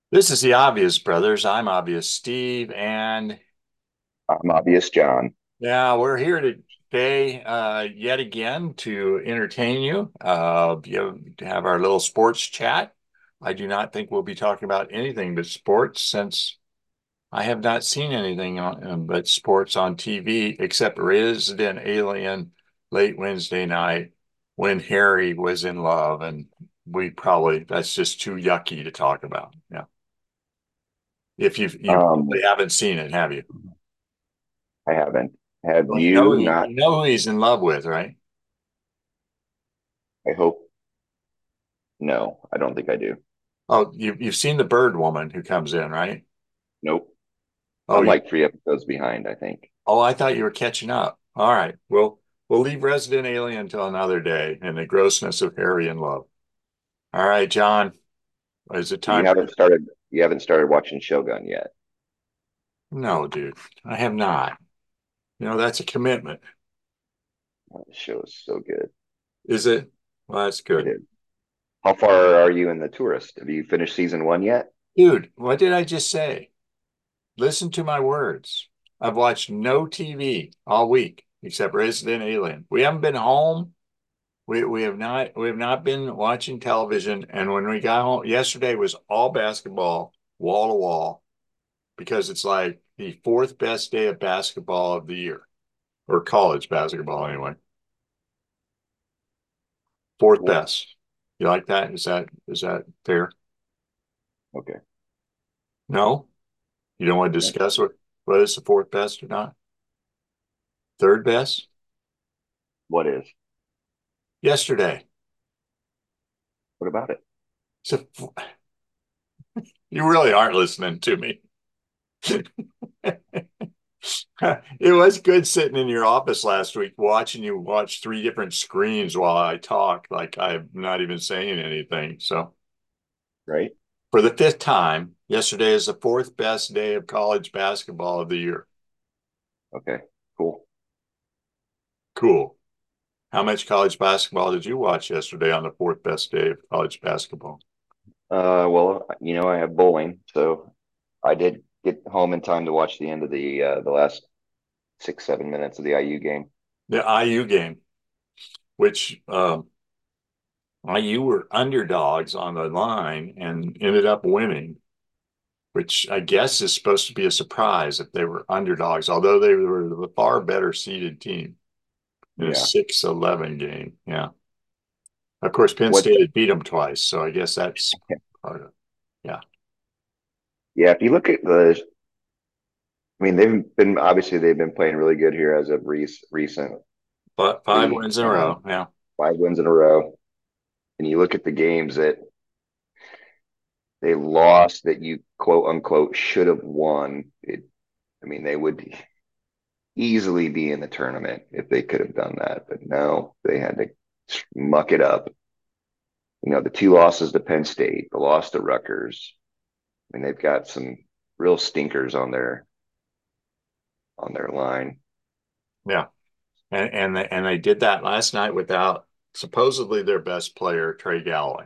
This is the Obvious Brothers. I'm Obvious Steve, and I'm Obvious John. yeah, we're here today yet again to entertain you. Have our little sports chat. I do not think we'll be talking about anything but sports since I have not seen anything but sports on TV except Resident Alien late Wednesday night when Harry was in love, and that's just too yucky to talk about. Yeah. If you probably Um, haven't seen it, have you? I haven't. Have Well, you not? you know who he's in love with, right? I hope. No, I don't think I do. Oh, you've seen the bird woman who comes in, right? Nope. Oh, I'm like 3 episodes behind, I think. I thought you were catching up. All right. Well, we'll leave Resident Alien until another day and the grossness of Harry in love. All right, John, is it So you time for haven't started. You haven't started watching Shogun yet. No, dude, I have not. That's a commitment. Oh, the show is so good. Is it? Well, that's It good. is. How far are you in The Tourist? Have you finished season one yet? Dude, what did I just say? Listen to my words. I've watched no TV all week except Resident Alien. We haven't been home. We have not been watching television. And when we got home yesterday was all basketball, wall to wall, because it's like the fourth best day of basketball of the year, or college basketball anyway. Fourth Cool. best. You like that? Is that fair? Okay. No? You don't want to Yeah. discuss whether it's the fourth best or not? Third best? What is? Yesterday. What about it? So you really aren't listening to me. It was good sitting in your office last week watching you watch three different screens while I talk, like I'm not even saying anything. So, Right. for the fifth time, yesterday is the fourth best day of college basketball of the year. Okay. Cool. Cool. How much college basketball did you watch yesterday on the fourth best day of college basketball? Well, I have bowling, so I did get home in time to watch the end of the last 6, 7 minutes of the IU game. The IU game, which IU were underdogs on the line and ended up winning, which I guess is supposed to be a surprise if they were underdogs, although they were the far better seeded team in a Yeah. 6-11 game. Yeah. Of course, Penn What? State had beat them twice, so I guess that's part of it. Yeah. Yeah. If you look at I mean, they've been playing really good here as of recently. But five wins in a row. Um, Yeah. 5 wins in a row, and you look at the games that they lost that you quote unquote should have won. I mean, they would easily be in the tournament if they could have done that, but no, they had to muck it up. The two losses to Penn State, the loss to Rutgers. I mean, they've got some real stinkers on their line. Yeah. And they did that last night without supposedly their best player, Trey Galloway.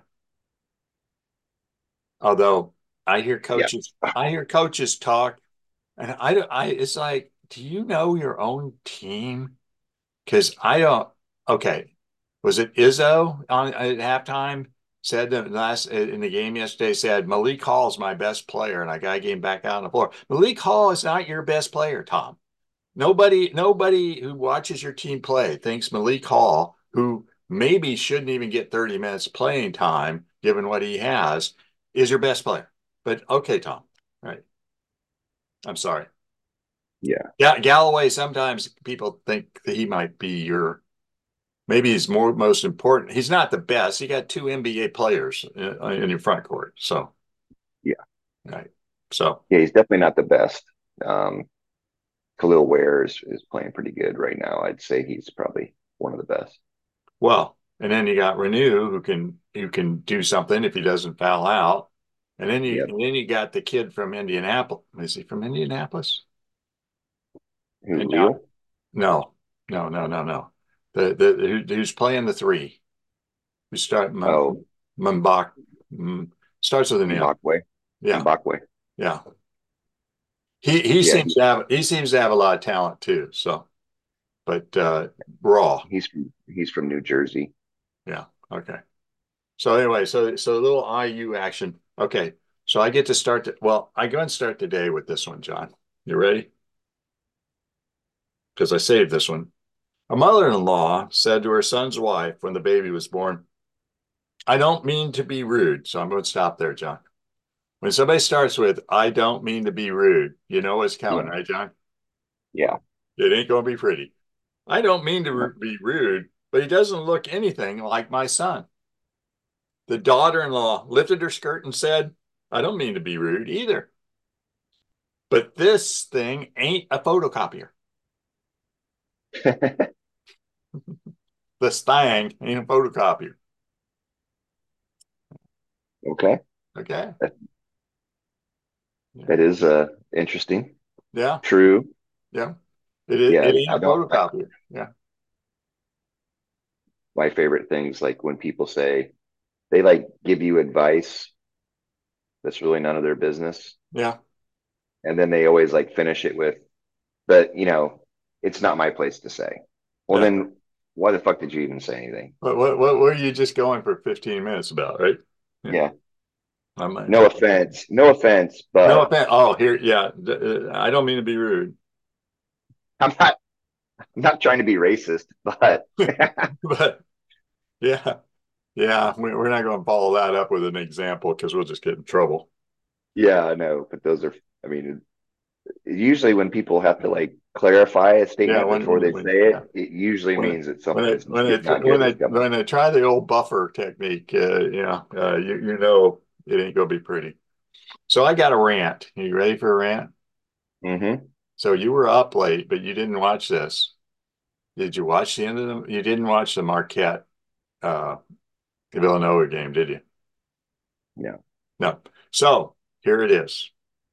Although Yeah, I hear coaches talk, and it's like, do you know your own team? Because I don't. Okay, was it Izzo on at halftime said that last in the game yesterday said Malik Hall is my best player, and I got to get him back out on the floor. Malik Hall is not your best player, Tom. Nobody who watches your team play thinks Malik Hall, who maybe shouldn't even get 30 minutes playing time given what he has, is your best player. But okay, Tom. Right. I'm sorry. yeah. Yeah, Galloway, sometimes people think that he might be maybe he's most important. He's not the best. He got two NBA players in your front court. So, Yeah, right. So, yeah. He's definitely not the best. Um, Khalil Ware is playing pretty good right now. I'd say he's probably one of the best. well, and then you got Renew who can do something if he doesn't foul out. And then you Yep. and then you got the kid from Indianapolis. Is he from Indianapolis? Who, And Leal? no, no, no, no, no. Who's playing the three? Who start Oh, Mbak, mm, starts with an M. Mbakwe. Yeah. Mbakwe. Yeah. He Yeah, seems to have a lot of talent too. So, but raw. he's from New Jersey. Yeah. Okay. So anyway, so a little IU action. Okay. So I get to start I go and start the day with this one, John. You ready? Because I saved this one. A mother-in-law said to her son's wife when the baby was born, I don't mean to be rude. So I'm going to stop there, John. When somebody starts with, I don't mean to be rude, you know what's coming, Yeah, right, John? yeah. It ain't going to be pretty. I don't mean to No. be rude, but he doesn't look anything like my son. The daughter-in-law lifted her skirt and said, I don't mean to be rude either, but this thing ain't a photocopier. This thing ain't a photocopier. Okay, Okay. that, Yeah. that is interesting. Yeah. True. Yeah. Yeah, It ain't I a don't. photocopier. Yeah. My favorite things like when people say they like give you advice that's really none of their business, Yeah. and then they always like finish it with, "But it's not my place to say." Well, Yeah. then why the fuck did you even say anything? What were you just going for 15 minutes about, right? Yeah. Yeah. I might. No offense. No offense, No but offense. Oh, here. Yeah. I don't mean to be rude, I'm not. I'm not trying to be racist, but but yeah. Yeah. We're not going to follow that up with an example because we'll just get in trouble. yeah, I know. But those are. I mean, usually when people have to like clarify a Yeah. statement before they say Yeah. it, it usually means that something not When good is coming. they try the old buffer technique, you know it ain't gonna be pretty. So I got a rant. Are you ready for a rant? Hmm. So you were up late, but you didn't watch this. Did you watch the end of the? You didn't watch the Marquette uh, Villanova game, did you? Yeah. No. So here it is.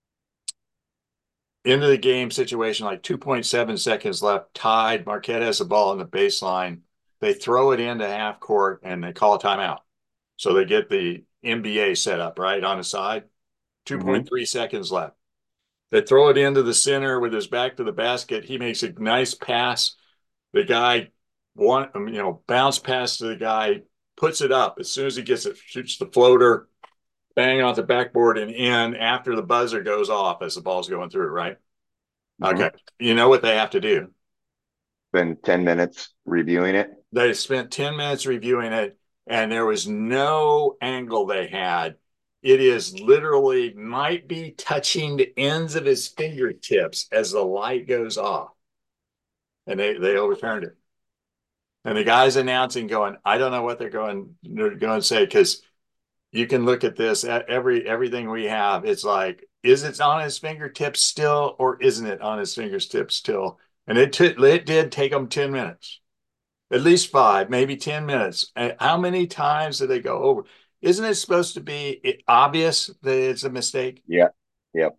Into the game situation, like 2.7 seconds left, tied. Marquette has the ball on the baseline. They throw it into half court and they call a timeout. So they get the NBA set up right on the side. Hmm. 2.3 seconds left. They throw it into the center with his back to the basket. He makes a nice pass. The guy bounce pass to the guy, puts it up. As soon as he gets it, shoots the floater, bang off the backboard and in after the buzzer goes off as the ball's going through, right? Okay. Hmm. You know what they have to do? Spend 10 minutes reviewing it. They spent 10 minutes reviewing it, and there was no angle they had. It is literally might be touching the ends of his fingertips as the light goes off. And they overturned it. And the guy's announcing, going, I don't know what they're going to say because you can look at this at everything we have. It's like, is it on his fingertips still, or isn't it on his fingertips still? And it did take them 10 minutes, at least five, maybe 10 minutes. And how many times did they go over? Isn't it supposed to be obvious that it's a mistake? Yeah. Yep.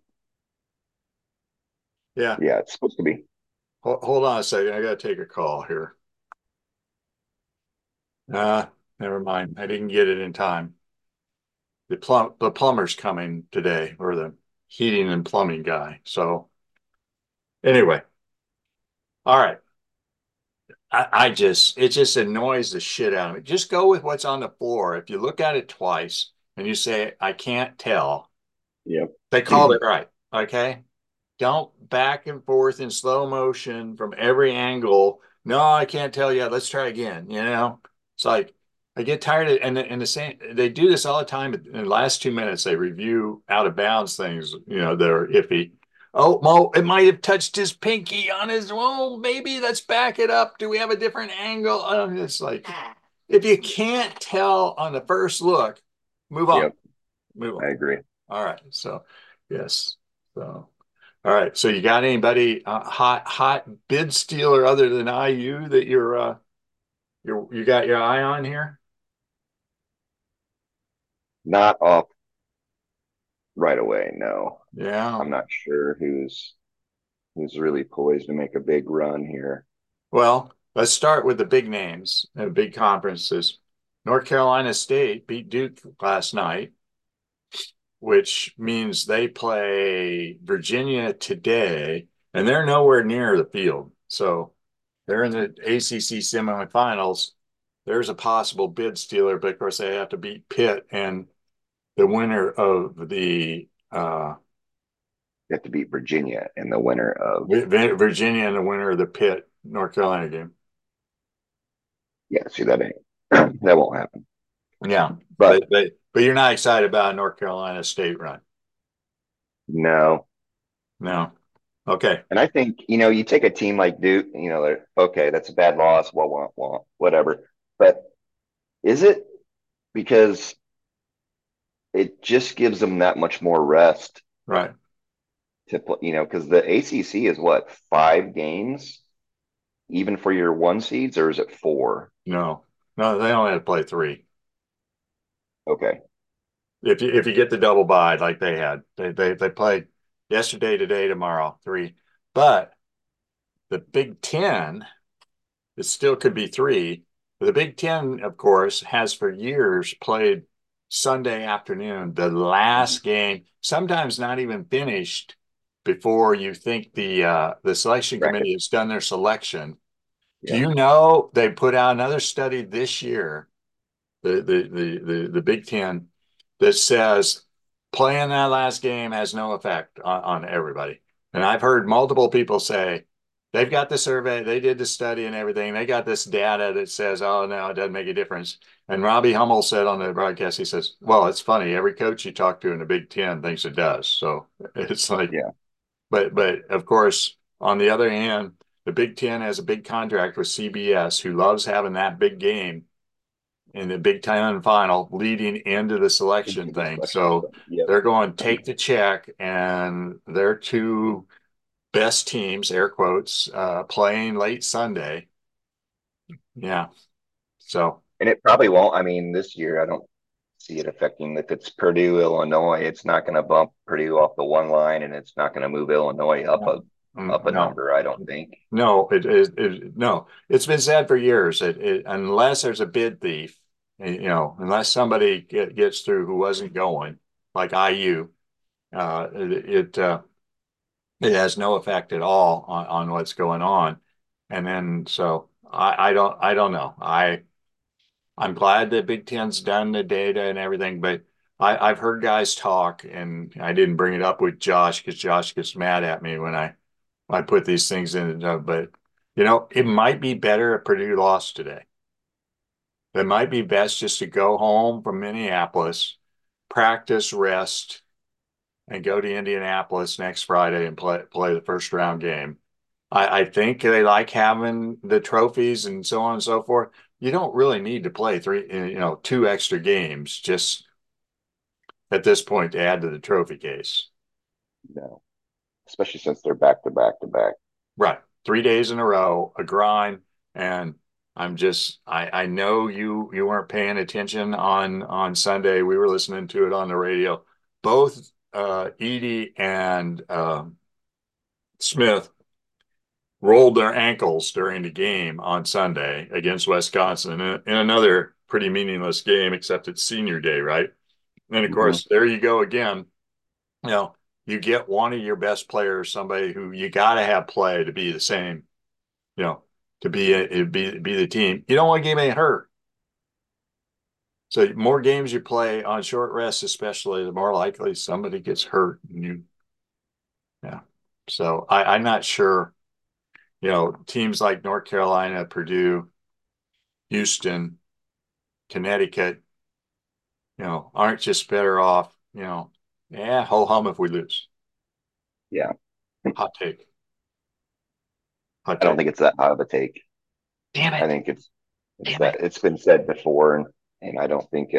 Yeah. Yeah. It's supposed to be. Hold on a second. I got to take a call here. Uh, Never mind. I didn't get it in time. The plumber's coming today, or the heating and plumbing guy. So anyway, all right. It just annoys the shit out of me. Just go with what's on the floor. If you look at it twice and you say, I can't tell, Yep. they called it right. Okay. Don't back and forth in slow motion from every angle. No, I can't tell yet. Let's try again. It's like I get tired of and the same. They do this all the time. In the last 2 minutes, they review out of bounds things. That are iffy. Oh, Mo, it might have touched his pinky on his. Oh, maybe let's back it up. Do we have a different angle? It's like if you can't tell on the first look, move on. Yep. Move I on. agree. All right. So yes. So. All right. So you got anybody hot bid stealer other than IU that you got your eye on here? Not off right away. No, Yeah. I'm not sure who's really poised to make a big run here. Well, let's start with the big names and big conferences. North Carolina State beat Duke last night. which means they play Virginia today, and they're nowhere near the field. So they're in the ACC semifinals. There's a possible bid stealer, but of course they have to beat Pitt and the winner of the You have to beat Virginia in the winner of. Virginia and the winner of the Pitt North Carolina game. Yeah, see that ain't that won't happen. Yeah, But but you're not excited about a North Carolina State run. no. No. Okay. And I think, you take a team like Duke, they're okay, that's a bad loss, whatever. But is it? Because it just gives them that much more rest Right. to play, because the ACC is what, 5 games, even for your one seeds, or is it four? No. No, they only had to play three. Okay. If you get the double bye like they had, they played yesterday, today, tomorrow, three. But the Big Ten, it still could be three. The Big Ten, of course, has for years played Sunday afternoon, the last game, sometimes not even finished before you think the selection Bracket. committee has done their selection. Do Yeah. you know they put out another study this year, the Big Ten, that says playing that last game has no effect on everybody. And I've heard multiple people say they've got the survey, they did the study and everything. They got this data that says, oh, no, it doesn't make a difference. And Robbie Hummel said on the broadcast, he says, well, it's funny. Every coach you talk to in the Big Ten thinks it does. So it's like, Yeah. but of course, on the other hand, the Big Ten has a big contract with CBS, who loves having that big game in the Big Ten final leading into the selection Into the thing. selection. So Yep. they're going to take the check, and their two best teams, air quotes, playing late Sunday. Yeah. So And it probably won't. I mean, this year, I don't see it affecting. If it's Purdue, Illinois, it's not going to bump Purdue off the one line, and it's not going to move Illinois no, up a no, number, I don't think. no, no. It's been said for years that unless there's a bid thief, unless somebody gets through who wasn't going, like IU, it has no effect at all on what's going on. And then so I don't know. I'm glad that Big Ten's done the data and everything, but I've heard guys talk, and I didn't bring it up with Josh because Josh gets mad at me when I put these things in. But it might be better if Purdue lost today. It might be best just to go home from Minneapolis, practice, rest, and go to Indianapolis next Friday and play the first round game. I think they like having the trophies and so on and so forth. You don't really need to play two extra games just at this point to add to the trophy case. No, especially since they're back to back to back. Right. 3 days in a row, a grind. And I know you weren't paying attention on Sunday. We were listening to it on the radio. Both Edey and Smith rolled their ankles during the game on Sunday against Wisconsin in another pretty meaningless game, except it's senior day, right? And of Mm-hmm. course, there you go again. You know, you get one of your best players, somebody who you got to have play to be the same, you know, to be the team. You don't want to get anybody hurt. So more games you play on short rest, especially, the more likely somebody gets hurt. Yeah. So I'm not sure. Teams like North Carolina, Purdue, Houston, Connecticut, aren't just better off, yeah, ho hum if we lose. Yeah. Hot take. Hot I don't take. think it's that high of a take. Damn I it. think it's Damn it. that it's been said before, and I don't think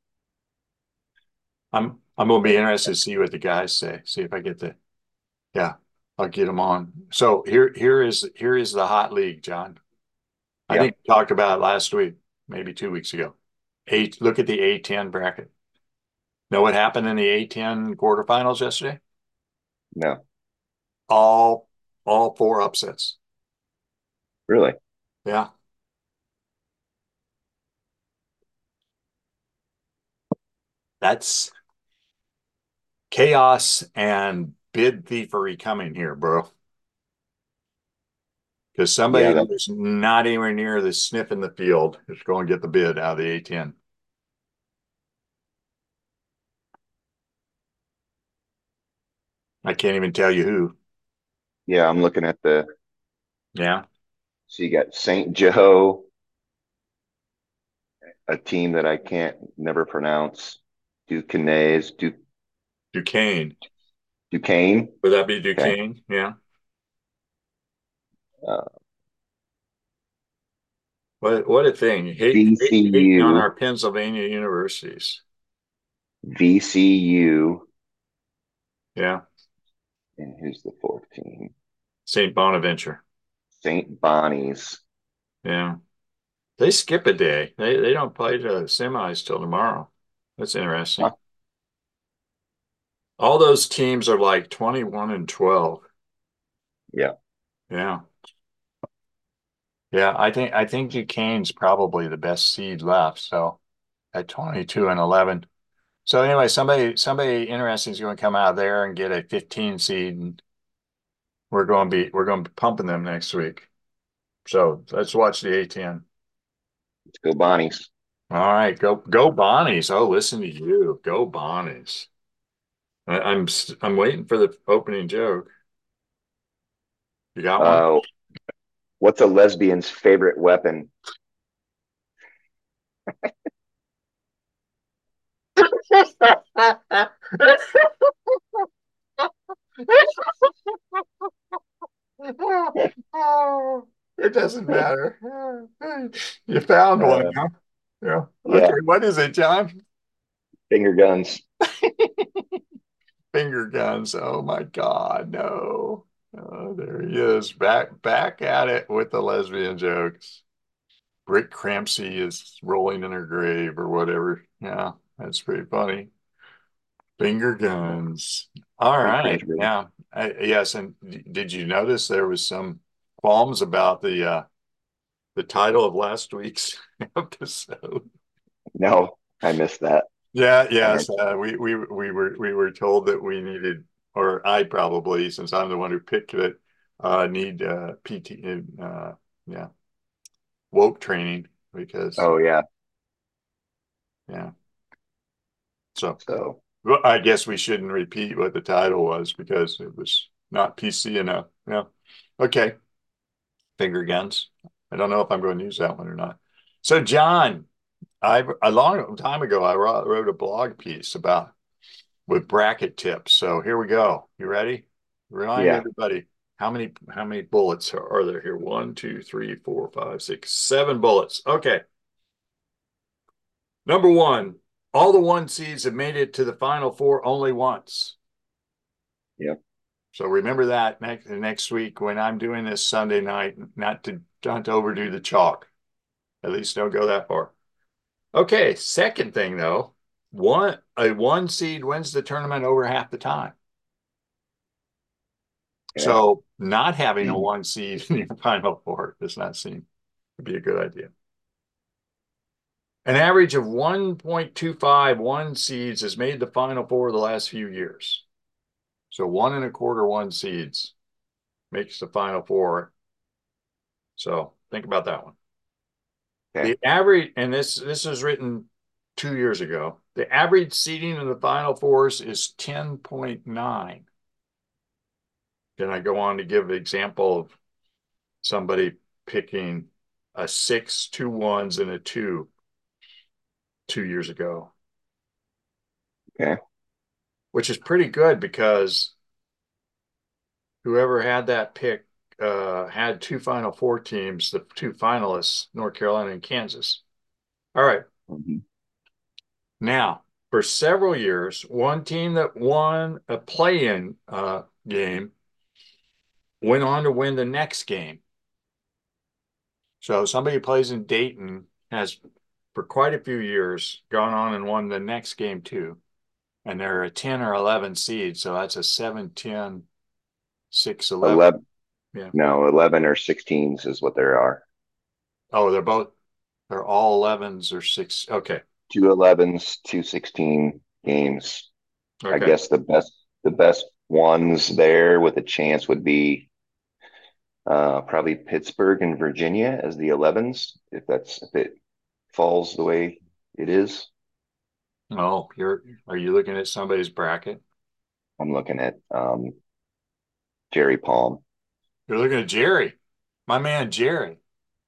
I'm gonna be that, interested to see what the guys say. See if I get yeah, I'll get them on. So here is the hot league, John. I yeah, think we talked about it last week, maybe 2 weeks ago. Look at the A10 bracket. Know what happened in the A10 quarterfinals yesterday? no, All all four upsets. really. Yeah. That's chaos and bid thievery coming here, bro. Because Yeah, somebody that who's not anywhere near the sniff in the field is going to get the bid out of the A10. I can't even tell you who. yeah, I'm looking at the Yeah. so you got St. Joe, a team that I can't never pronounce. Duquesne, Duquesne. Duquesne. Would that be Okay. Duquesne? Yeah. Uh, What a thing. Hating on VCU, our Pennsylvania universities. VCU, Yeah. and who's the fourth team? St. Bonaventure. St. Bonnie's. Yeah. They skip a day. They don't play the semis till tomorrow. That's interesting. Huh. All those teams are like 21 and 12. Yeah. Yeah. Yeah, I think Duquesne's probably the best seed left. So at 22 and 11. So anyway, somebody interesting is going to come out there and get a 15 seed, and we're going to be pumping them next week. So let's watch the A10. Let's go Bonnie's. All right, go Bonnies. Oh, listen to you. Go Bonnies. I'm waiting for the opening joke. You got one? Uh, what's a lesbian's favorite weapon? It doesn't matter. You found one, Uh, huh? Yeah. Okay, yeah, what is it, John? finger guns. Finger guns. Oh my God, no. Oh, there he is, back at it with the lesbian jokes. Britt Crampsey is rolling in her grave or whatever. Yeah, that's pretty funny. Finger guns. All Great right. Cransbury. Yeah. Yes. And did you notice there was some qualms about the title of last week's episode? No, I missed that. Yeah. I had Yes. We were told that we needed, or I probably, since I'm the one who picked it, need PT. Yeah, woke training because oh yeah. yeah. So. So Well, I guess we shouldn't repeat what the title was because it was not PC enough. Yeah. Okay. Finger guns. I don't know if I'm going to use that one or not. So, John, a long time ago, I wrote a blog piece about with bracket tips. So here we go. You ready? Remind yeah. everybody how many bullets are there here? One, two, three, four, five, six, 7 bullets. Okay. Number one, all the one seeds have made it to the final four only once. Yep. So remember that next week when I'm doing this Sunday night, not to overdo the chalk. At least don't go that far. Okay, second thing though, one seed wins the tournament over half the time. Okay. So not having a one seed in your final four does not seem to be a good idea. An average of 1.25 one seeds has made the final four the last few years. So 1.25 one seeds makes the final four. So think about that one. Okay. The average, and this was written 2 years ago. The average seating in the Final Fours is 10.9. Then I go on to give an example of somebody picking a six, two ones, and a two 2 years ago, Okay. which is pretty good because whoever had that pick had two Final Four teams, the two finalists, North Carolina and Kansas. All right. Mhm. Now, for several years, one team that won a play-in game went on to win the next game. So somebody who plays in Dayton has, for quite a few years, gone on and won the next game too. And they're a 10 or 11 seed. So that's a 7, 10, 6, 11. 11. Yeah. No, 11 or 16s is what there are. Oh, they're all 11s or 6. Okay. Two 11s, two 16 games. I Okay. guess the best ones there with a chance would be probably Pittsburgh and Virginia as the 11s, if it falls the way it is. Oh, are you looking at somebody's bracket? I'm looking at Jerry Palm. You're looking at Jerry, my man Jerry.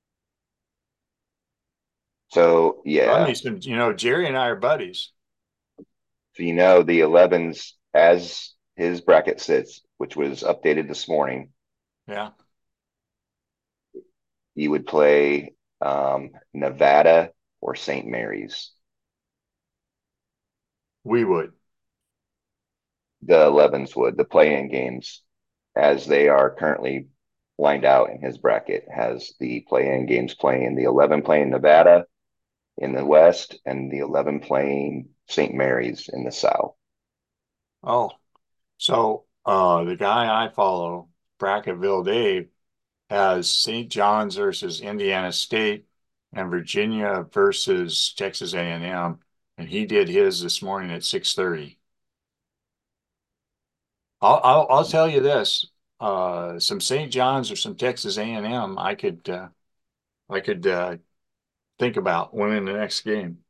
So Love yeah, me some, Jerry and I are buddies. so the 11s as his bracket sits, which was updated this morning. Yeah, He would play Nevada or St. Mary's. we would. The 11s would. The play-in games, as they are currently lined out in his bracket, has the play-in games playing the 11 playing Nevada in the West and the 11 playing St. Mary's in the South. Oh, so the guy I follow, Bracketville Dave, has St. John's versus Indiana State and Virginia versus Texas A&M, and he did his this morning at 6:30. I'll tell you this, some St. John's or some Texas A&M, I could think about winning the next game.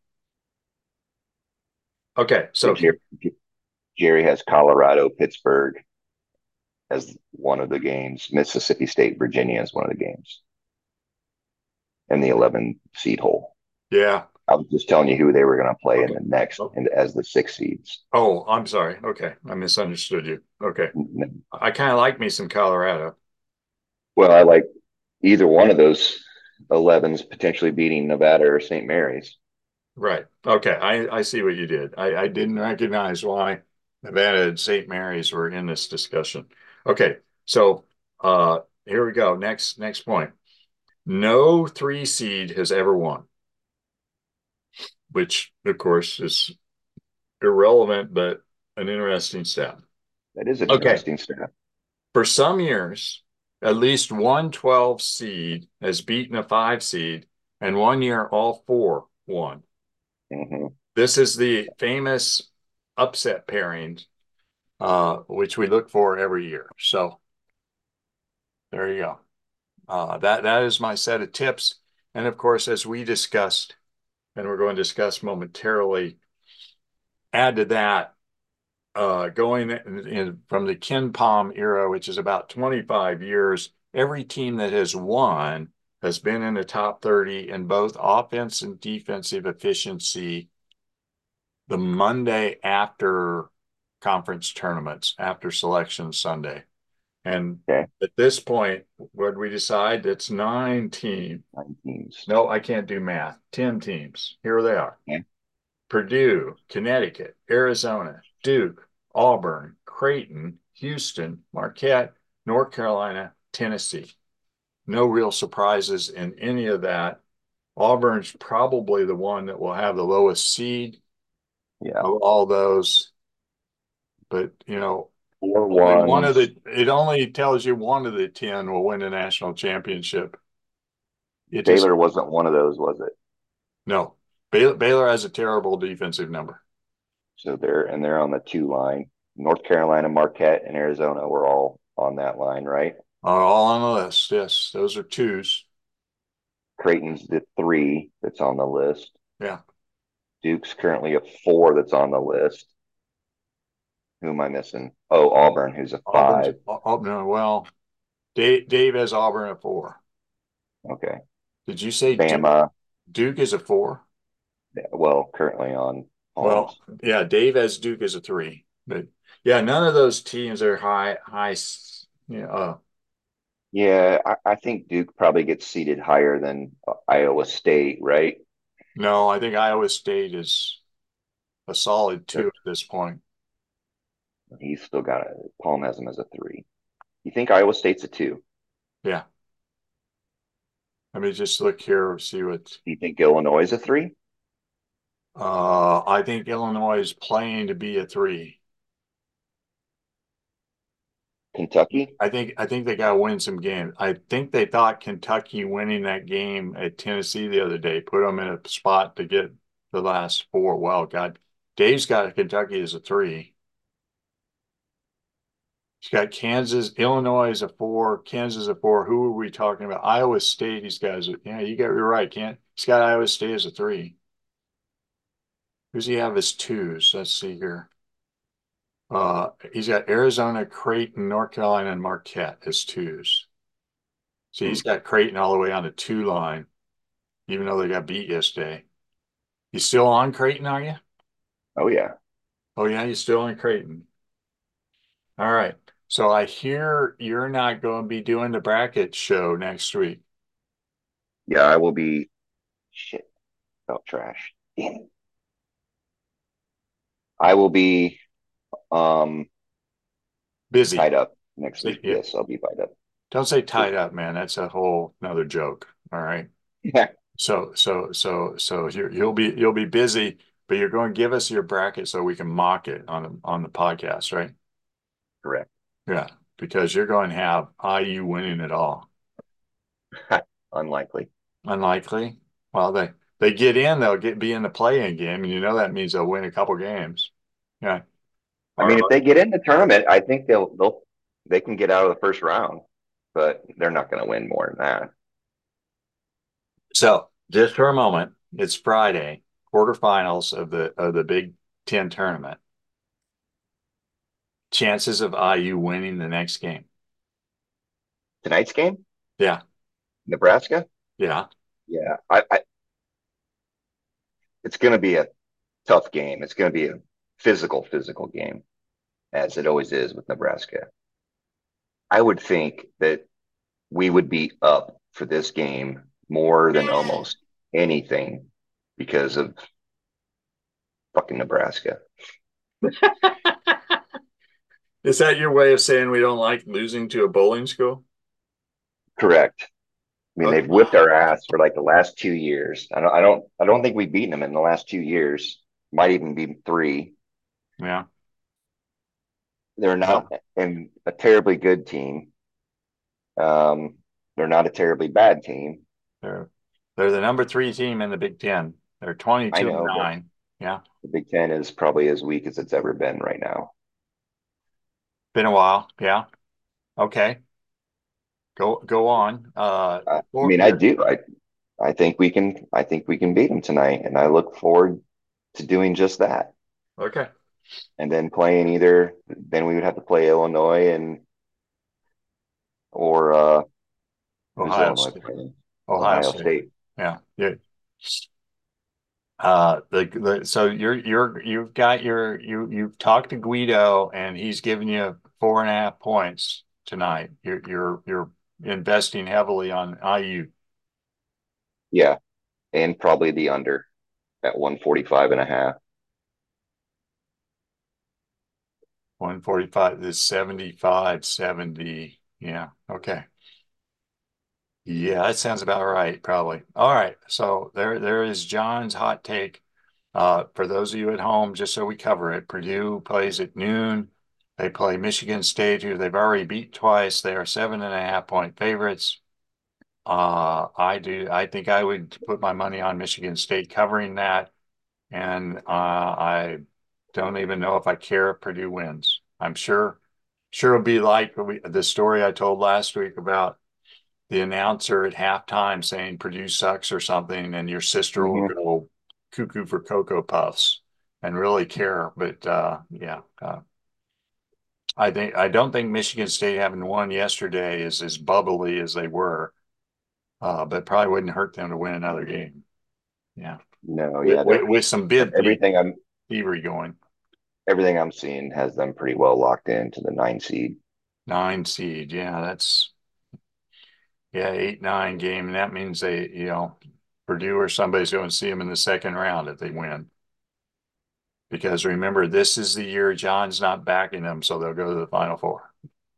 Okay, So so Jerry has Colorado, Pittsburgh as one of the games. Mississippi State, Virginia is one of the games, and the 11 seed hole. yeah, I was just telling you who they were going to play in okay. the next Oh, and as the six seeds. oh, I'm sorry. Okay, I misunderstood you. Okay, I kind of like me some Colorado. Well, I like either one of those 11s potentially beating Nevada or St. Mary's. Right. Okay, I see what you did. I didn't recognize why Nevada and St. Mary's were in this discussion. Okay, so here we go. Next point. No three seed has ever won, which of course is irrelevant, but an interesting stat. That is an Okay, interesting stat. for some years, at least one 12 seed has beaten a five seed, and one year all four won. Mm-hmm. This is the famous upset pairing, which we look for every year. So there you go. That is my set of tips. And of course, as we discussed, and we're going to discuss momentarily, add to that going from the Ken Palm era, which is about 25 years, every team that has won has been in the top 30 in both offense and defensive efficiency the Monday after conference tournaments, after Selection Sunday. And Okay. at this point, what we decide? It's nine teams. 9 teams. No, I can't do math. 10 teams. Here they are. Okay. Purdue, Connecticut, Arizona, Duke, Auburn, Creighton, Houston, Marquette, North Carolina, Tennessee. No real surprises in any of that. Auburn's probably the one that will have the lowest seed Yeah. of all those, but Four only one of ones. it only tells you one of the 10 will win the national championship. It just Baylor wasn't one of those, was it? no. Baylor has a terrible defensive number. So they're on the two line. North Carolina, Marquette, and Arizona were all on that line, right? All on the list. Yes, those are twos. Creighton's the three that's on the list. Yeah. Duke's currently a four that's on the list. Who am I missing? Oh, Auburn, who's a Auburn's five. no, well, Dave has Auburn at four. Okay. Did you say Bama, Duke is a four? well, currently on Well, Palms. yeah, Dave has Duke as a three. But yeah, none of those teams are high, Yeah, I think Duke probably gets seated higher than Iowa State, right? no, I think Iowa State is a solid two at this point. He's still got it. Palm has him as a three. You think Iowa State's a two? Yeah. Let me just look here, see what Do you think Illinois is a three? I think Illinois is playing to be a three. Kentucky? I think they got to win some games. I think they thought Kentucky winning that game at Tennessee the other day put them in a spot to get the last four. Well, God, Dave's got Kentucky as a three. He's got Kansas, Illinois is a 4, Kansas a 4. Who are we talking about? Iowa State. These guys. Yeah, you're right. He's got Iowa State as a 3. Who's he have as 2s? Let's see here. He's got Arizona, Creighton, North Carolina, and Marquette as 2s. So Hmm. he's got Creighton all the way on the 2 line, even though they got beat yesterday. You still on Creighton, are you? Oh yeah. Oh yeah, you're still on Creighton. All right. So I hear you're not going to be doing the bracket show next week. Yeah, I will be shit. Felt trash. Damn it. I will be um Busy. tied up next See, week. yeah. Yes, I'll be tied up. Don't say tied up, man. That's a whole another joke. All right. Yeah, So you'll be busy, but you're going to give us your bracket so we can mock it on the podcast, right? correct. Yeah, because you're going to have IU winning it all. Unlikely. Unlikely. Well, they get in, they'll be in the play-in game, and you know that means they'll win a couple games. Yeah. I All mean, if right. they get in the tournament, I think they can get out of the first round, but they're not going to win more than that. So just for a moment, it's Friday, quarterfinals of the Big Ten tournament. Chances of IU winning the next game. Tonight's game, Yeah, Nebraska. yeah. Yeah, it's going to be a tough game. It's going to be a physical game, as it always is with Nebraska. I would think that we would be up for this game more than almost anything because of fucking Nebraska. Is that your way of saying we don't like losing to a bowling school? Correct. I mean, Okay. they've whipped our ass for like the last 2 years. I don't think we've beaten them in the last 2 years. Might even be three. Yeah. They're not Well, in a terribly good team. Um, they're not a terribly bad team. they're they're the number 3 team in the Big Ten. They're I 22 and know, but 9. Yeah. the Big Ten is probably as weak as it's ever been right now. Been a while. Yeah. Okay. Go on. I For mean, I your do. I think we can. I think we can beat them tonight, and I look forward to doing just that. okay. And then playing either. Then we would have to play Illinois and or who's Ohio Illinois State. playing? Ohio Ohio State. State. Yeah. Yeah. So you've got you've talked to Guido and he's giving you 4.5 points tonight. You're investing heavily on IU. Yeah, and probably the under at 145 and a half. 145 is 75, 70. Yeah. Okay. Yeah, that sounds about right, probably. All right. So there is John's hot take. For those of you at home, just so we cover it, Purdue plays at noon. They play Michigan State, who they've already beat twice. They are 7.5 point favorites. I think I would put my money on Michigan State covering that. And I don't even know if I care if Purdue wins. I'm sure it'll be like the story I told last week about the announcer at halftime saying Purdue sucks or something, and your sister will Mm-hmm. go cuckoo for Cocoa Puffs and really care. But yeah, I don't think Michigan State having won yesterday is as bubbly as they were, but probably wouldn't hurt them to win another game. Yeah, No, yeah, with some bid everything I'm thievery going. everything I'm seeing has them pretty well locked into the 9 seed. 9 seed, yeah, that's yeah 8-9 game, and that means Purdue or somebody's going to see them in the second round if they win. Because remember, this is the year John's not backing them, so they'll go to the Final Four.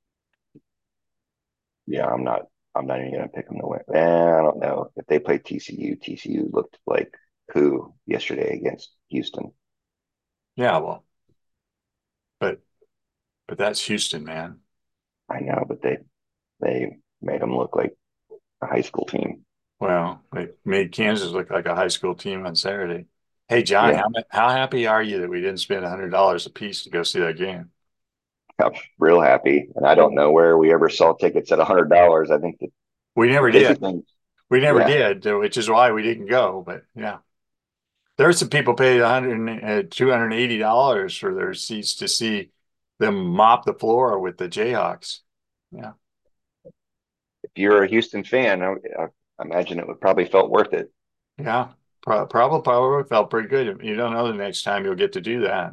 Yeah, I'm not even gonna pick them to win. I don't know if they play TCU. TCU looked like who yesterday against Houston. Yeah, well, but that's Houston, man. I know, but they made them look like a high school team. Well, they made Kansas look like a high school team on Saturday. Hey, John, Yeah, how happy are you that we didn't spend $100 a piece to go see that game? I'm real happy. And I don't know where we ever saw tickets at $100. I think We the never crazy did. thing, We never yeah, did, which is why we didn't go. But yeah, there's some people paid 100, $280 for their seats to see them mop the floor with the Jayhawks. Yeah, if you're a Houston fan, I imagine it would probably felt worth it. yeah, probably felt pretty good. You don't know the next time you'll get to do that.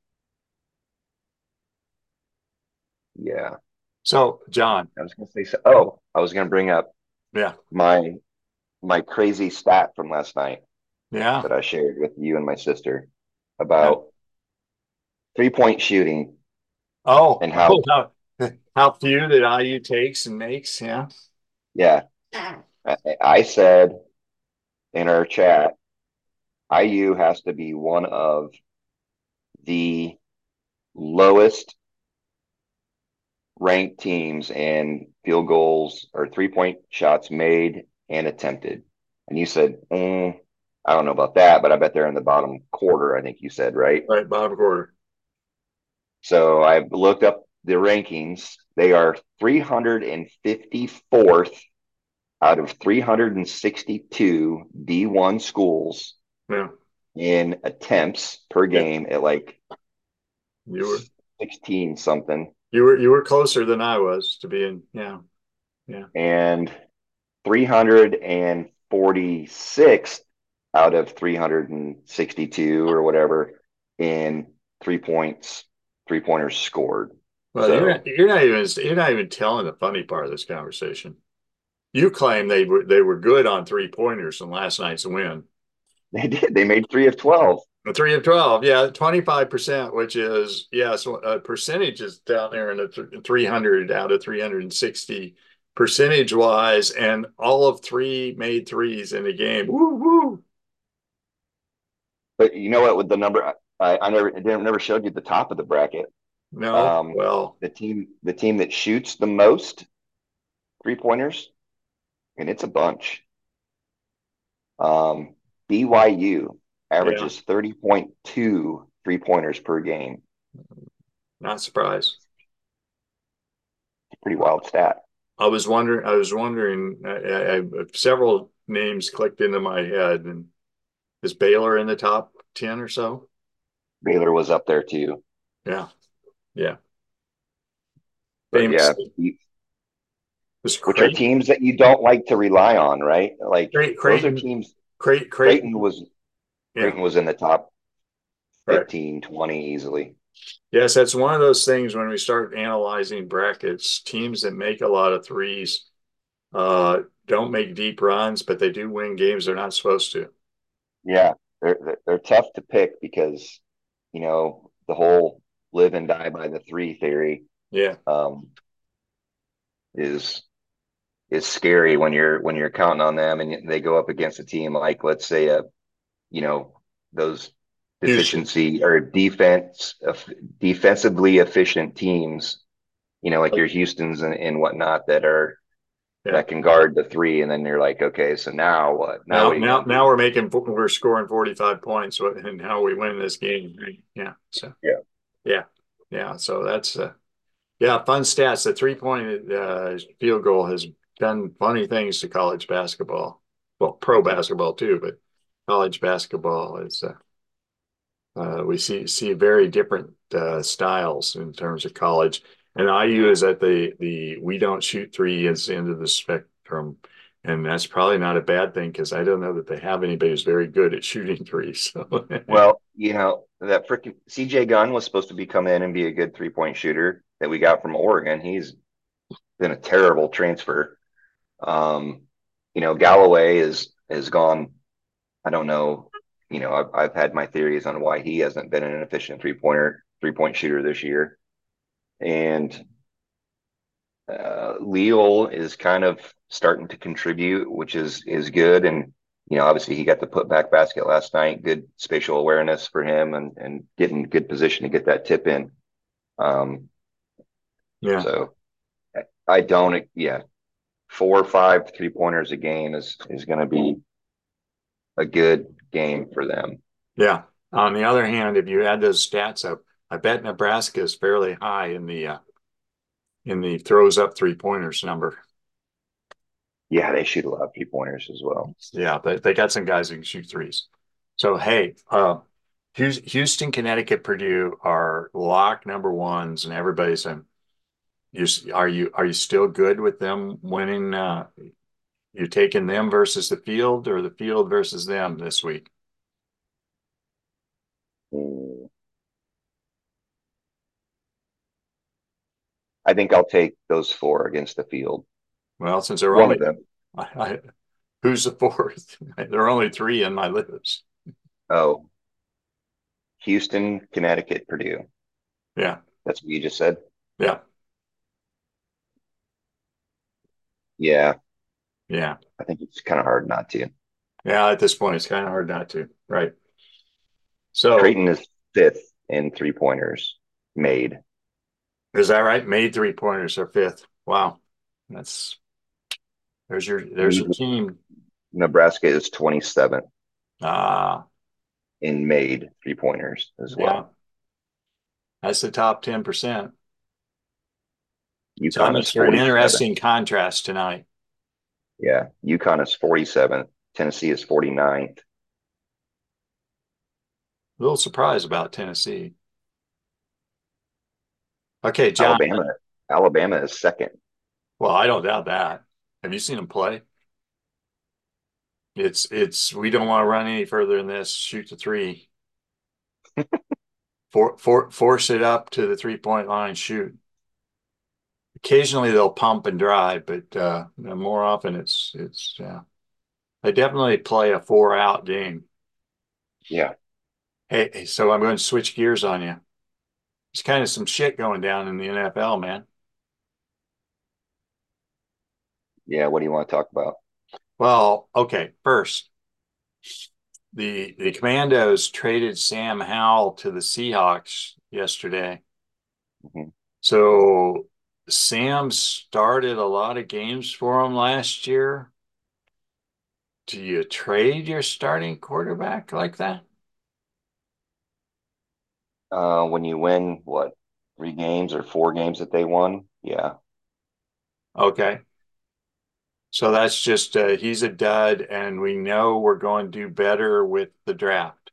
Yeah. So, John, I was going to say, so, oh, I was going to bring up yeah, my crazy stat from last night yeah, that I shared with you and my sister yeah. about 3-point shooting Oh, and how, how few that IU takes and makes. Yeah, yeah, I said in our chat, IU has to be one of the lowest ranked teams in field goals or 3-point shots made and attempted. And you said, I don't know about that, but I bet they're in the bottom quarter. I think you said, right? right, bottom quarter. So I've looked up the rankings. They are 354th out of 362 D1 schools Yeah, in attempts per yeah. game at like You were 16 something, you were closer than I was to being. Yeah, yeah. and 346th out of 362 or whatever in 3 pointers scored. Well, So you're not even telling the funny part of this conversation. You claim they were good on three pointers in last night's win. they did. They made 3 of 12. A three of 12, yeah, 25%, which is, yeah, so a percentage is down there in the 300 out of 360 percentage wise, and all of three made threes in the game. Woo woo. But you know what? With the number, I never showed you the top of the bracket. No, Um, well, the team that shoots the most 3 pointers, and it's a bunch. Um, BYU yeah, averages 30.2 3 pointers per game. not surprised. Pretty wild stat. I was wondering, several names clicked into my head, and is Baylor in the top 10 or so? Baylor was up there too. Yeah, yeah. But Famous. yeah, Was which are Creighton, teams that you don't like to rely on, right? Like those are Creighton, teams. Creighton Creighton, was yeah, in the top right. 15, 20 easily. Yes, that's one of those things when we start analyzing brackets, teams that make a lot of threes don't make deep runs, but they do win games they're not supposed to. Yeah, they're tough to pick because the whole live and die by the three theory Yeah. um, is scary when you're counting on them and they go up against a team like, let's say, you know those Houston. deficiency or defensively efficient teams, like your Houston's and whatnot Yeah. that can guard the three, and then you're like, okay, so now what? Now Now, what are you now, gonna do? now we're scoring 45 points and how we win this game. Right? Yeah. So, Yeah. yeah. Yeah. So that's, yeah, fun stats. The 3-point field goal has done funny things to college basketball. Well, pro basketball too, but college basketball is we see very different styles in terms of college, and IU is at the we don't shoot three is end of the spectrum, and that's probably not a bad thing because I don't know that they have anybody who's very good at shooting threes. So Well, that freaking CJ Gunn was supposed to be come in and be a good 3-point shooter that we got from Oregon. He's been a terrible transfer. Um, Galloway is gone. I don't know. I've had my theories on why he hasn't been an efficient 3-point shooter this year. And Leal is kind of starting to contribute, which is good. And obviously he got the putback basket last night. Good spatial awareness for him, and getting good position to get that tip in. Um, yeah, so I don't. Yeah, 4 or 5 3-pointers a game is going to be a good game for them. yeah. On the other hand, if you add those stats up, I bet Nebraska is fairly high in the throws up 3-pointers number. Yeah, they shoot a lot of 3-pointers as well. Yeah, they got some guys who can shoot threes. So hey, Houston, Connecticut, Purdue are lock number ones, and everybody's saying, are you still good with them winning? You taking them versus the field, or the field versus them this week? Mm. I think I'll take those four against the field. Well, since they're One only, of them. I, who's the fourth? There are only three in my list. Oh, Houston, Connecticut, Purdue. Yeah, That's what you just said? yeah, Yeah, yeah, I think it's kind of hard not to. yeah. At this point, it's kind of hard not to, right? So Creighton is fifth in 3-pointers made. is that right? Made 3-pointers are fifth. Wow, that's there's your team. Nebraska is 27th Ah, in made 3-pointers as yeah, well. that's the top 10%. So that UConn is makes for an 47th. interesting contrast tonight. Yeah, UConn is 47th. Tennessee is 49th. A little surprised about Tennessee. Okay, John. Alabama is second. Well, I don't doubt that. Have you seen them play? It's we don't want to run any further than this. Shoot the three. Force it up to the 3-point line. Shoot. Occasionally they'll pump and drive, but more often it's yeah. They definitely play a 4-out game. Yeah, Hey, so I'm going to switch gears on you. There's kind of some shit going down in the NFL, man. yeah. What do you want to talk about? Well, okay. First, the Commandos traded Sam Howell to the Seahawks yesterday. Mhm. So Sam started a lot of games for him last year. Do you trade your starting quarterback like that? When you win, what, 3 games or 4 games that they won? Yeah, Okay. So that's just he's a dud, and we know we're going to do better with the draft.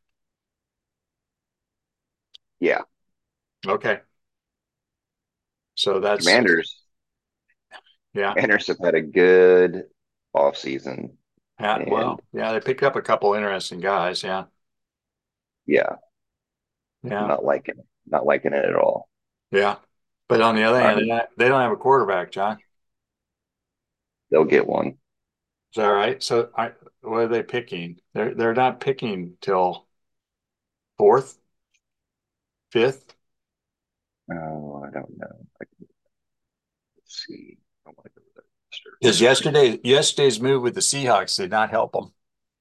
yeah. Okay. So that's Commanders, yeah. Commanders have had a good offseason, Yeah, and well, yeah, they picked up a couple interesting guys. Yeah. yeah, I'm Yeah. not liking it at all. Yeah. But on the other I hand, mean, they don't have a quarterback, John. they'll get one. Is that right? So what are they picking? They're not picking till fourth, fifth. Oh, I don't know. Let's see. I want to go to the roster. Because yesterday's move with the Seahawks did not help them.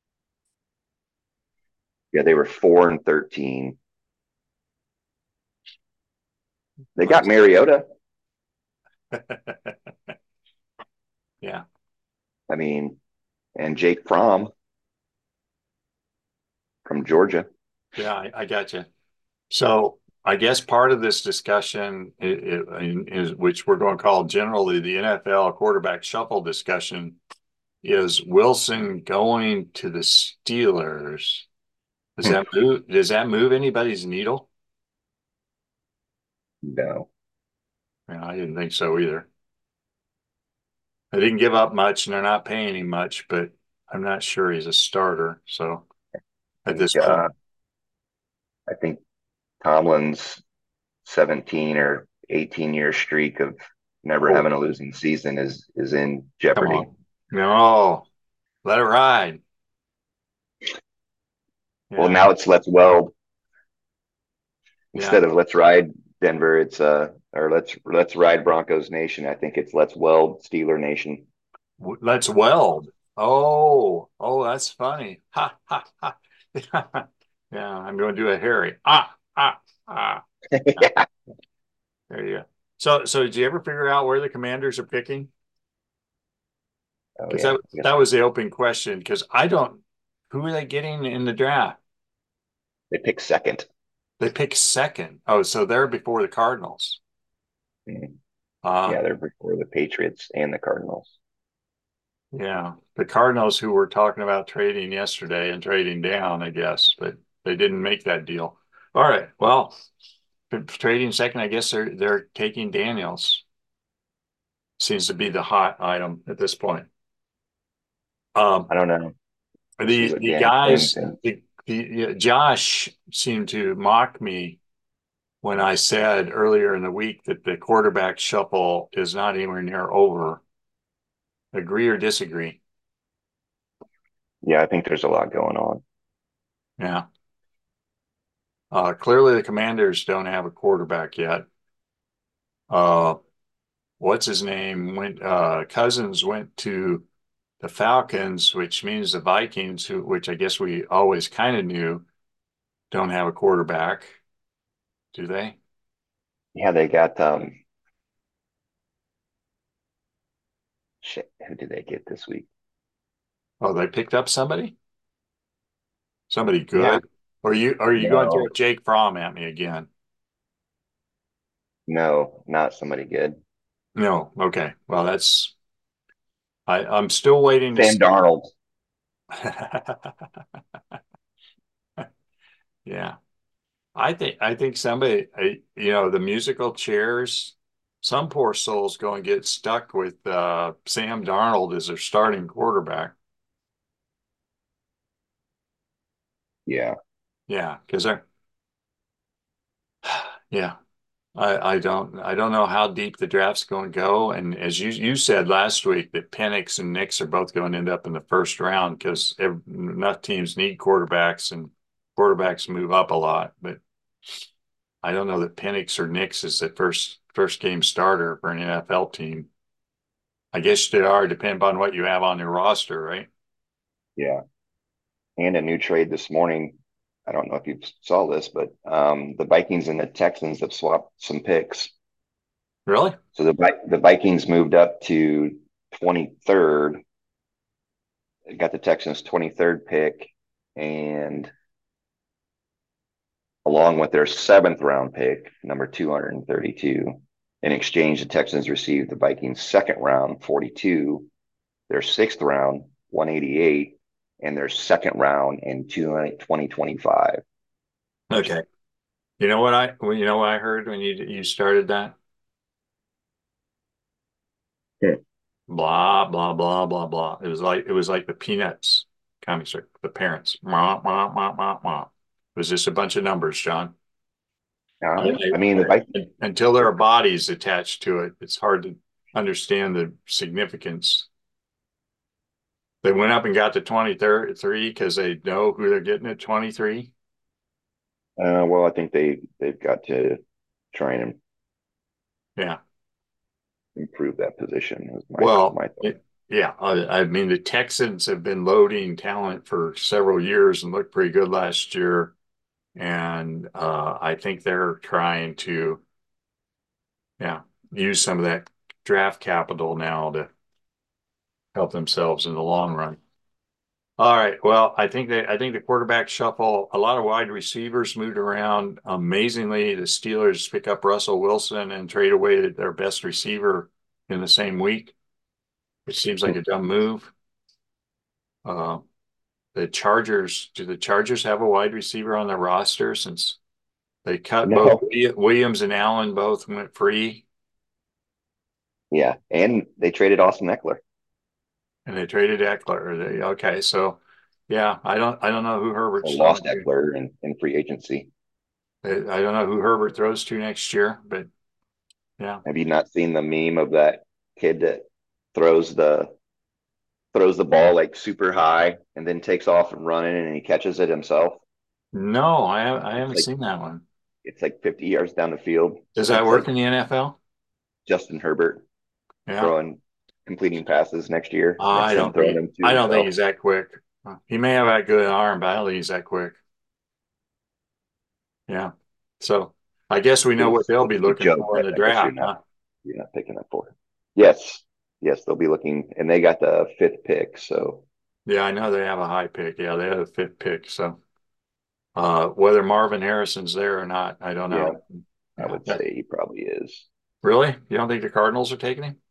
Yeah, they were 4-13. They got Let's, Mariota. yeah, I mean, and Jake Fromm from Georgia. yeah, I got you. So I guess part of this discussion is, which we're going to call generally the NFL quarterback shuffle discussion, is Wilson going to the Steelers. Does that move anybody's needle? No. Yeah, I didn't think so either. They didn't give up much and they're not paying him much, but I'm not sure he's a starter. So I at this think point, uh, I think Tomlin's 17 or 18-year streak of never oh, having a losing season is in come jeopardy. on. No, let it ride. Well, Yeah, now it's let's weld yeah. instead of let's ride Denver. It's or let's ride Broncos Nation. I think it's let's weld Steeler Nation. Let's weld. Oh, that's funny. Ha, ha, ha. Yeah, I'm going to do a Harry. Ah. Yeah, Yeah. there you go. So did you ever figure out where the Commanders are picking? Oh Because yeah. that was the open question. Because I don't, who are they getting in the draft? They pick second. They picked second. Oh, so they're before the Cardinals. Mhm. Uh, Yeah, they're before the Patriots and the Cardinals. yeah. The Cardinals who were talking about trading yesterday and trading down, I guess, but they didn't make that deal. All right. Well, trading second, I guess they're taking Daniels. Seems to be the hot item at this point. Um, I don't know. We'll see what the Dan Quinn guys, thinks. Josh seemed to mock me when I said earlier in the week that the quarterback shuffle is not anywhere near over. Agree or disagree? Yeah, I think there's a lot going on. Yeah. Clearly, the Commanders don't have a quarterback yet. Uh, what's his name? Went Cousins went to the Falcons, which means the Vikings, which I guess we always kind of knew, don't have a quarterback, do they? Yeah, they got shit. Who did they get this week? Oh, they picked up somebody? Somebody Yeah, good? Or are you going to throw no, Jake Fromm at me again? no, not somebody good. No. Okay. Well, I'm still waiting to Sam see. Darnold. Yeah. I think somebody, the musical chairs, some poor soul's going to get stuck with Sam Darnold as their starting quarterback. Yeah, Yeah, because they're yeah. I don't know how deep the draft's going to go. And as you said last week, that Penix and Nix are both going to end up in the first round because enough teams need quarterbacks and quarterbacks move up a lot. But I don't know that Penix or Nix is the first game starter for an NFL team. I guess they are, depending on what you have on your roster, right? yeah. And a new trade this morning. I don't know if you saw this, but the Vikings and the Texans have swapped some picks. Really? So the Vikings moved up to 23rd, got the Texans 23rd pick, and along with their seventh round pick, number 232. In exchange, the Texans received the Vikings' second round, 42, their sixth round, 188, and their second round in 2025. Okay. You know what I heard when you started that? Hmm. Blah blah blah blah blah. It was like the Peanuts comic strip, the parents. Wah, wah, wah, wah, wah. It was just a bunch of numbers, John. I mean, the Vikings, Until there are bodies attached to it, it's hard to understand the significance. They went up and got to 23 because they know who they're getting at 23. well, I think they've got to try and Yeah. improve that position. Is Well, my thought. yeah. I mean, the Texans have been loading talent for several years and looked pretty good last year. And I think they're trying to, yeah, use some of that draft capital now to help themselves in the long run. All right. Well, I think the quarterback shuffle, a lot of wide receivers moved around. Amazingly, the Steelers pick up Russell Wilson and trade away their best receiver in the same week, which seems like a dumb move. Uh, do the Chargers have a wide receiver on their roster since they cut both No, Williams and Allen both went free yeah, and they traded Austin Eckler. and they traded Eckler? Okay, so yeah, I don't know who Or Herbert's lost throwing to. Eckler in free agency. I don't know who Herbert throws to next year, but yeah. Have you not seen the meme of that kid that throws the throws the ball like super high and then takes off and running and he catches it himself? No, I It's haven't like seen that one. 50 yards down the field. Does It that looks work like in the NFL? Justin Herbert Yeah. throwing completing passes next year. That's I him don't throwing think them to I don't think himself. he's that quick. He may have that good arm, but I don't think he's that quick. Yeah. So I guess we know what they'll It be was a looking joke. for in the I guess draft, huh? you're not picking up for it. Yes, yes, they'll be looking, and they got the fifth pick. So Yeah, I know they have a high pick. Yeah, they have a fifth pick. So Whether Marvin Harrison's there or not, I don't Yeah, know. I Yeah. would say he probably is. Really? You don't think the Cardinals are taking him?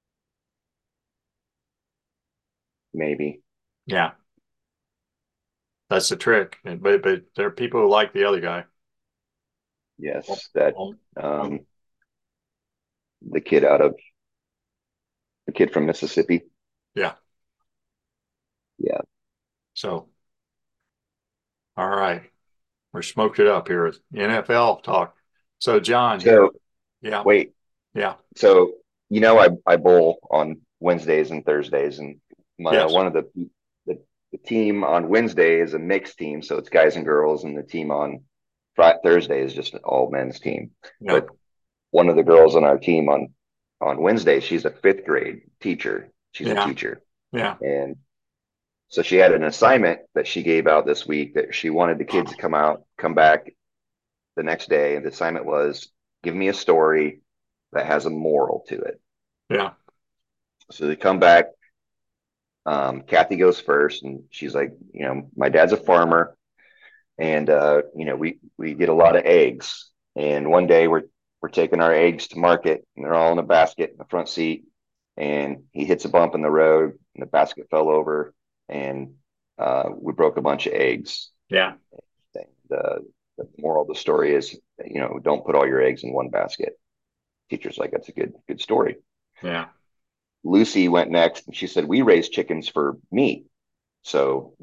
Maybe. Yeah, that's the trick. But there are people who like the other guy. Um, Yes, that um, um, um, the kid out of the kid from Mississippi. yeah. Yeah. So, all right, we're smoked it up here. NFL talk. So, John, here. So Yeah, wait. yeah, So I bowl on Wednesdays and Thursdays, and my yes, one of the team on Wednesday is a mixed team, so it's guys and girls, and the team on Thursday is just an all men's team. yeah, But one of the girls on our team on Wednesday, she's a fifth grade teacher. She's a yeah, teacher, yeah, and so she had an assignment that she gave out this week that she wanted the kids to come back the next day, and the assignment was give me a story that has a moral to it. yeah, So they come back. Kathy goes first, and she's like, my dad's a farmer, and we get a lot of eggs. And one day we're taking our eggs to market, and they're all in a basket in the front seat. And he hits a bump in the road, and the basket fell over, and we broke a bunch of eggs. yeah, And, the moral of the story is, don't put all your eggs in one basket. Teacher's like, that's a good story. yeah, Lucy went next, and she said, we raise chickens for meat. So,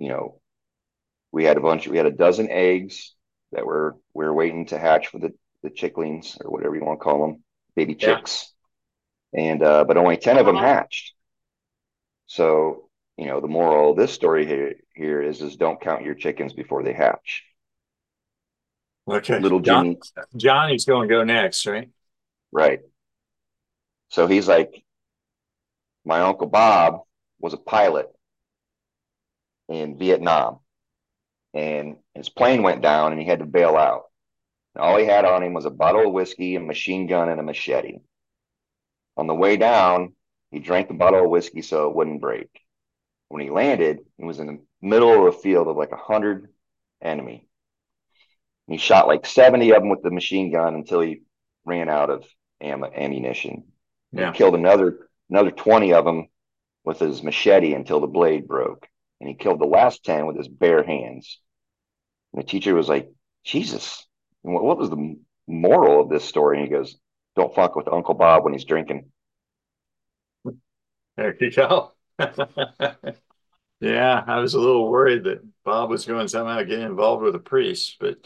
we had a dozen eggs that we were waiting to hatch for the chicklings or whatever you want to call them, baby yeah. chicks. And, but only 10 of them hatched. So, the moral of this story here is don't count your chickens before they hatch. Okay, Little John, Jimmy, Johnny's going to go next, right? right. So he's like, my Uncle Bob was a pilot in Vietnam, and his plane went down and he had to bail out. And all he had on him was a bottle of whiskey, a machine gun, and a machete. On the way down, he drank the bottle of whiskey so it wouldn't break. When he landed, he was in the middle of a field of like 100 enemy. He shot like 70 of them with the machine gun until he ran out of ammunition. And he Yeah, killed another 20 of them with his machete until the blade broke. And he killed the last 10 with his bare hands. And the teacher was like, Jesus, what was the moral of this story? And he goes, don't fuck with Uncle Bob when he's drinking. there you go. Yeah, I was a little worried that Bob was going to somehow get involved with a priest, but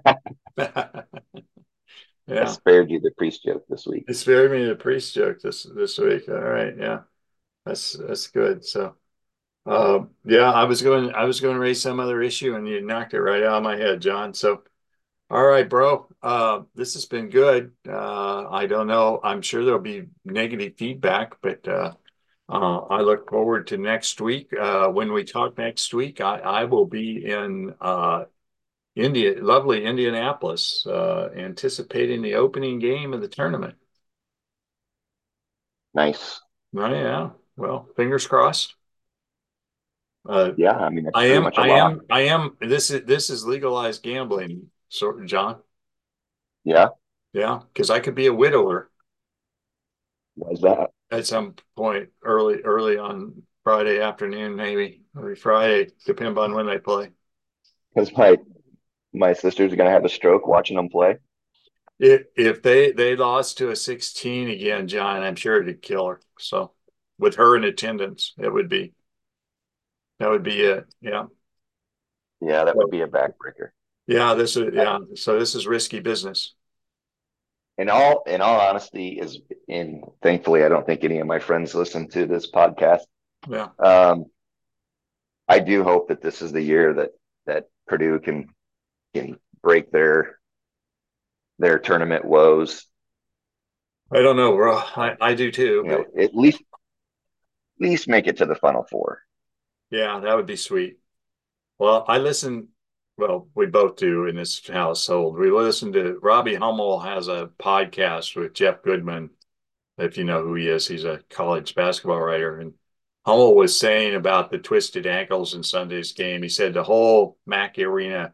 I yeah, spared you the priest joke this week. he spared me the priest joke this week. All right, yeah, that's good. So, yeah, I was going to raise some other issue, and you knocked it right out of my head, John. So, all right, bro, this has been good. I don't know. I'm sure there'll be negative feedback, but I look forward to next week. When we talk next week, I will be in lovely Indianapolis, anticipating the opening game of the tournament. Nice. Oh, yeah. Well, fingers crossed. Uh, Yeah, I mean that's I pretty am, much a I lock. am, I am. This is legalized gambling, sort of, John. Yeah. Yeah, because I could be a widower Why's that? at some point early on Friday afternoon, maybe, or Friday, depending on when they play. Because my sister's gonna have a stroke watching them play. If they lost to a 16 again, John, I'm sure it'd kill her. So with her in attendance, that would be it. Yeah. Yeah, that would be a backbreaker. Yeah, this is I, yeah. So this is risky business. in all honesty, is in thankfully I don't think any of my friends listen to this podcast. Yeah. Um, I do hope that this is the year that Purdue can break their tournament woes. I don't know, bro. I do too, but At least make it to the Final Four. yeah, that would be sweet. Well, I listen. Well, we both do in this household. We listen to Robbie Hummel has a podcast with Jeff Goodman. If you know who he is, he's a college basketball writer. And Hummel was saying about the twisted ankles in Sunday's game. He said the whole Mackey Arena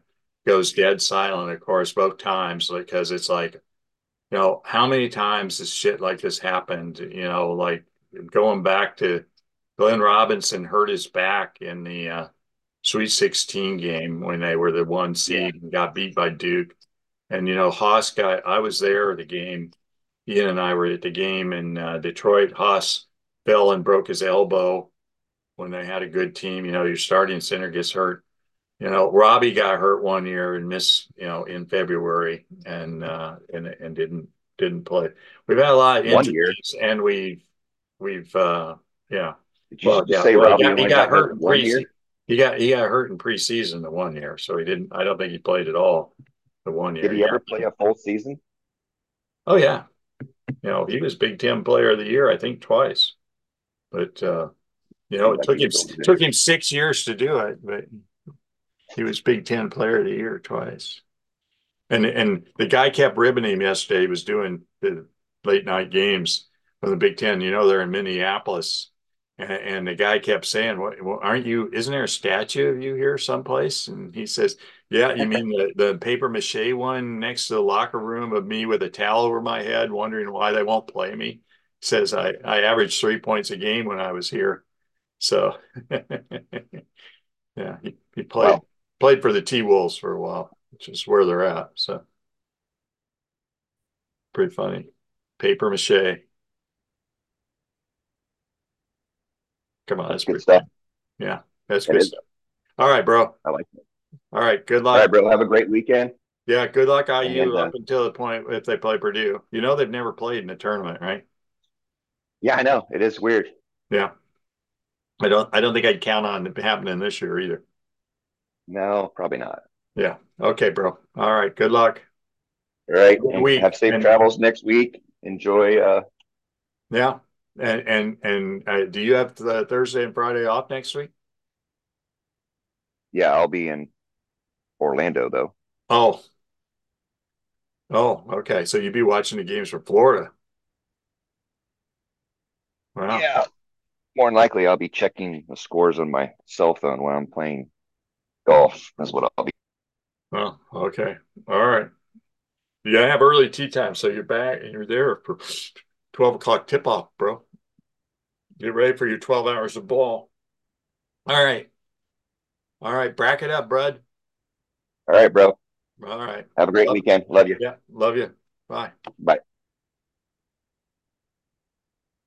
goes dead silent, of course, both times, because it's like, how many times has shit like this happened? Like going back to Glenn Robinson hurt his back in the Sweet 16 game when they were the one Yeah. seed and got beat by Duke. And Haas I was there at the game. Ian and I were at the game in Detroit. Haas fell and broke his elbow when they had a good team. Your starting center gets hurt. Robbie got hurt one year and missed, in February and didn't play. We've had a lot of 1 year. injuries, and we've yeah. Did you Well, just yeah. say Well, Robbie he only got got hurt hurt in 1 year? preseason. He got hurt in preseason the one year, so he didn't. I don't think he played at all the one Did year. he Yeah. ever play a full season? Oh yeah. He was Big Ten Player of the Year, I think, twice. But Seems it like took he him was over took there. him 6 years to do it, but he was Big Ten Player of the Year twice. And the guy kept ribbing him yesterday. He was doing the late night games for the Big Ten. They're in Minneapolis, and the guy kept saying, well, aren't you? Isn't there a statue of you here someplace?" And he says, "Yeah, you mean the paper mache one next to the locker room of me with a towel over my head, wondering why they won't play me?" He says, "I averaged 3 points a game when I was here." So yeah, he Well, played for the T Wolves for a while, which is where they're at. So pretty funny. Paper mache. Come on, that's that's good pretty stuff. funny. Yeah, that's It good is. stuff. All right, bro. I like it. All right, good All right, luck. bro. Have a great weekend. Yeah, good luck And IU up until the point if they play Purdue. They've never played in a tournament, right? yeah, I know it is weird. Yeah. I don't think I'd count on it happening this year either. No, probably not. Yeah. Okay, bro. All right. Good luck. All right, Good and have week. safe And travels next week. Enjoy. yeah. And do you have the Thursday and Friday off next week? Yeah, I'll be in Orlando though. Oh, okay. So you'd be watching the games from Florida. Wow. Yeah, more than likely I'll be checking the scores on my cell phone when I'm playing golf. That's what I'll be. Oh, okay. All right. You gotta have early tea time, so you're back and you're there for 12 o'clock tip off, bro. Get ready for your 12 hours of ball. All right. All right. Bracket up, bud. All right, bro. All right. Have a great weekend. Love you. Yeah. Love you. Bye. Bye.